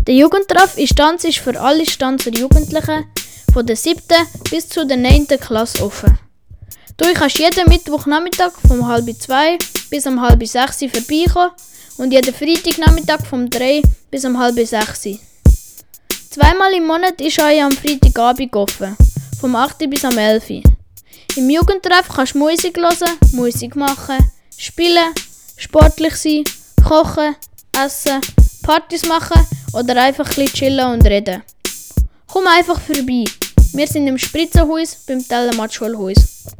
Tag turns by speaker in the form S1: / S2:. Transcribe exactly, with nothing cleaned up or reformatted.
S1: Der Jugendtreff in Stanz ist für alle Stanzer Jugendlichen von der siebten bis zur neunten Klasse offen. Du kannst jeden Mittwochnachmittag vom halb zwei bis um halb sechs vorbeikommen und jeden Freitagnachmittag vom drei bis um halb sechs. Zweimal im Monat ist euch am Freitagabend offen, vom acht bis um elf. Im Jugendtreff kannst du Musik hören, Musik machen, spielen, sportlich sein, kochen, essen, Partys machen oder einfach ein bisschen chillen und reden. Komm einfach vorbei. Wir sind im Spritzenhaus beim Telematt-Schulhaus.